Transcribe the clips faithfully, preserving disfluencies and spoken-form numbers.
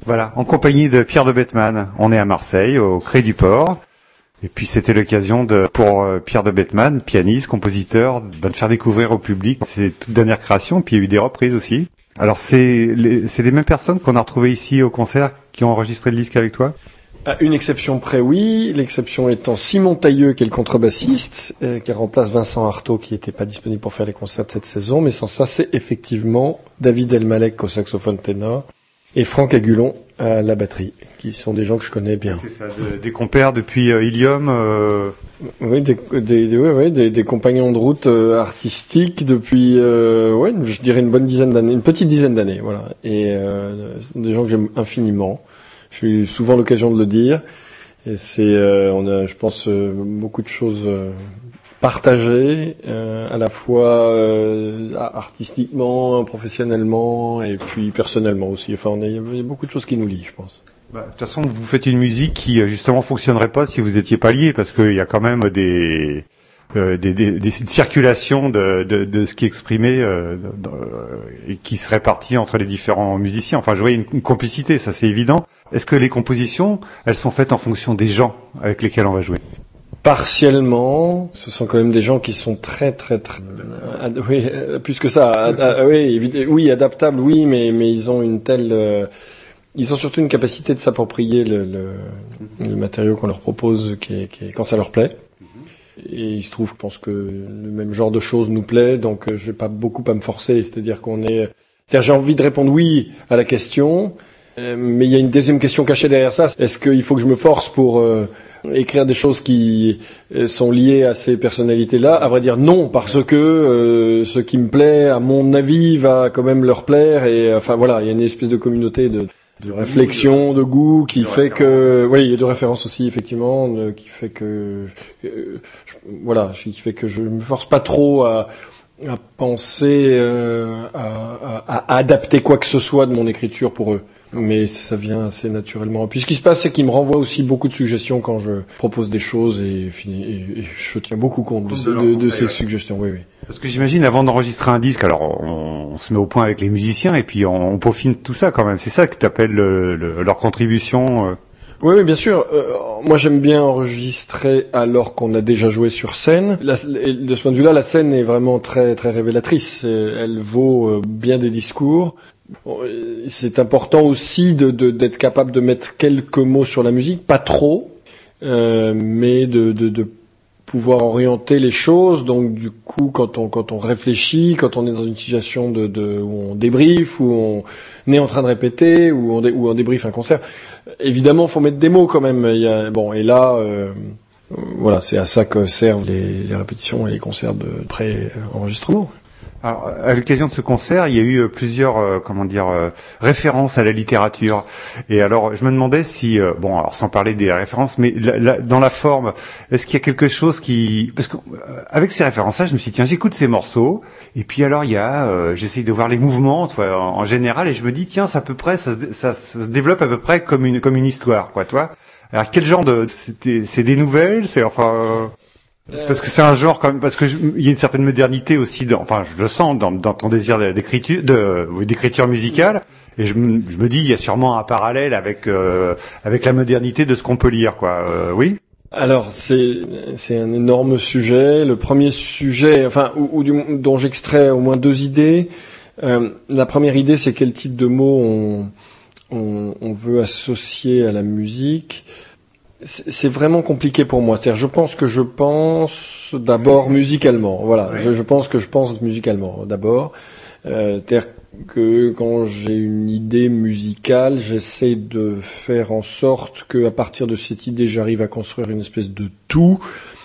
Voilà, en compagnie de Pierre de Bettman. On est à Marseille, au Cré du Port. Et puis c'était l'occasion de, pour euh, Pierre de Bettman, pianiste, compositeur, de, de faire découvrir au public ses toutes dernières créations. Puis il y a eu des reprises aussi. Alors c'est les, c'est les mêmes personnes qu'on a retrouvées ici au concert qui ont enregistré le disque avec toi? À une exception près, oui. L'exception étant Simon Tailleux, qui est le contrebassiste, euh, qui remplace Vincent Artaud, qui n'était pas disponible pour faire les concerts de cette saison. Mais sans ça, c'est effectivement David Elmalek au saxophone ténor et Franck Agulon à la batterie, qui sont des gens que je connais bien. C'est ça, de, des compères depuis euh, Ilium euh... Oui, des, des, des, ouais, ouais, des, des compagnons de route euh, artistiques depuis, euh, ouais, je dirais une bonne dizaine d'années, une petite dizaine d'années, voilà. Et euh, des gens que j'aime infiniment. J'ai eu souvent l'occasion de le dire. Et c'est, euh, on a, je pense, euh, beaucoup de choses euh, partagées, euh, à la fois euh, artistiquement, professionnellement, et puis personnellement aussi. Enfin, on a, il y a beaucoup de choses qui nous lient, je pense. Bah, de toute façon, vous faites une musique qui justement fonctionnerait pas si vous étiez pas liés, parce qu'il y a quand même des euh, des, des, des circulations de, de, de ce qui est exprimé euh, de, et qui se répartit entre les différents musiciens. Enfin, je vois une, une complicité, ça c'est évident. Est-ce que les compositions, elles sont faites en fonction des gens avec lesquels on va jouer? Partiellement, ce sont quand même des gens qui sont très très très ad, oui, plus que ça, ad, ad, oui, évi- oui, adaptables, oui, mais mais ils ont une telle euh, ils ont surtout une capacité de s'approprier le, le, le matériau qu'on leur propose qui est, qui est, quand ça leur plaît. Et il se trouve, je pense que le même genre de choses nous plaît, donc je vais pas beaucoup à me forcer. C'est-à-dire qu'on est, c'est-à-dire j'ai envie de répondre oui à la question, euh, mais il y a une deuxième question cachée derrière ça. Est-ce qu'il faut que je me force pour euh, écrire des choses qui euh, sont liées à ces personnalités-là? À vrai dire, non, parce que euh, ce qui me plaît, à mon avis, va quand même leur plaire. Et enfin voilà, il y a une espèce de communauté de de réflexion, de goût, qui fait que, oui, il y a de références aussi, effectivement, de, qui fait que, euh, je, voilà, qui fait que je me force pas trop à, à penser, euh, à, à, à adapter quoi que ce soit de mon écriture pour eux. Mais ça vient assez naturellement. Puis ce qui se passe, c'est qu'ils me renvoient aussi beaucoup de suggestions quand je propose des choses et, et, et je tiens beaucoup compte de, de, de, de ces suggestions. Oui, oui. Parce que j'imagine, avant d'enregistrer un disque, alors on, on se met au point avec les musiciens et puis on, on peaufine tout ça quand même. C'est ça que tu appelles le, le, leur contribution euh... Oui, oui, bien sûr. Euh, moi, j'aime bien enregistrer alors qu'on a déjà joué sur scène. La, de ce point de vue-là, la scène est vraiment très, très révélatrice. Elle vaut bien des discours. C'est important aussi de, de, d'être capable de mettre quelques mots sur la musique, pas trop, euh, mais de, de, de pouvoir orienter les choses. Donc, du coup, quand on quand on réfléchit, quand on est dans une situation de, de où on débriefe, où on est en train de répéter, où on dé, où on débriefe un concert, évidemment, faut mettre des mots quand même. Il y a, bon, et là, euh, voilà, c'est à ça que servent les, les répétitions et les concerts de pré-enregistrement. Alors, à l'occasion de ce concert, il y a eu plusieurs, euh, comment dire, euh, références à la littérature. Et alors, je me demandais si, euh, bon, alors sans parler des références, mais la, la, dans la forme, est-ce qu'il y a quelque chose qui, parce que euh, avec ces références-là, je me suis dit tiens, j'écoute ces morceaux, et puis alors il y a, euh, j'essaye de voir les mouvements, toi, en, en général, et je me dis tiens, ça à peu près, ça, ça, ça se développe à peu près comme une, comme une histoire, quoi, toi. Alors quel genre de, c'est, c'est des nouvelles, c'est enfin. Euh... C'est parce que c'est un genre quand même, parce que je, il y a une certaine modernité aussi, dans, enfin je le sens dans, dans ton désir d'écriture, de, d'écriture musicale, et je me, je me dis il y a sûrement un parallèle avec euh, avec la modernité de ce qu'on peut lire, quoi. Euh, oui. Alors c'est c'est un énorme sujet. Le premier sujet, enfin ou, ou du, dont j'extrais au moins deux idées. Euh, la première idée, c'est quel type de mots on, on, on veut associer à la musique. C'est vraiment compliqué pour moi. C'est-à-dire, je pense que je pense d'abord musicalement. Voilà, oui. je, je pense que je pense musicalement d'abord. Euh, c'est-à-dire que quand j'ai une idée musicale, j'essaie de faire en sorte que, à partir de cette idée, j'arrive à construire une espèce de tout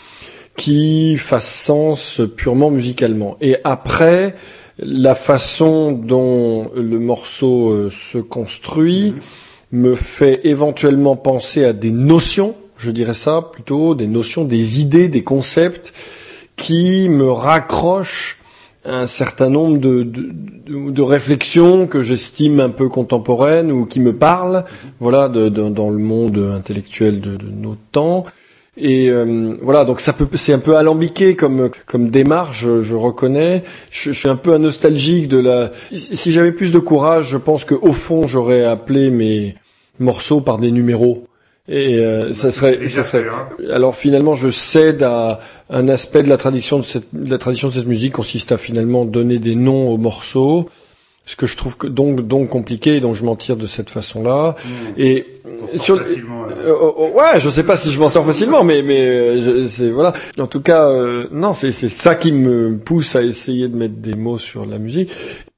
qui fasse sens purement musicalement. Et après, la façon dont le morceau euh, se construit. Mmh. me fait éventuellement penser à des notions, je dirais ça plutôt, des notions, des idées, des concepts qui me raccrochent à un certain nombre de, de, de, de réflexions que j'estime un peu contemporaines ou qui me parlent, voilà, de, de, dans le monde intellectuel de, de nos temps. Et euh, voilà, donc ça peut, c'est un peu alambiqué comme comme démarche, je, je reconnais. Je, je suis un peu un nostalgique de la. Si j'avais plus de courage, je pense que au fond, j'aurais appelé mes morceaux par des numéros. Et euh, ça serait, ça serait. Alors finalement, je cède à un aspect de la tradition de cette, de la tradition de cette musique consiste à finalement donner des noms aux morceaux, ce que je trouve que donc donc compliqué, donc je m'en tire de cette façon-là. Mmh. Et sur, euh, euh, ouais, je sais pas si je m'en sors facilement, mais mais euh, je, c'est voilà. En tout cas, euh, non, c'est c'est ça qui me pousse à essayer de mettre des mots sur la musique.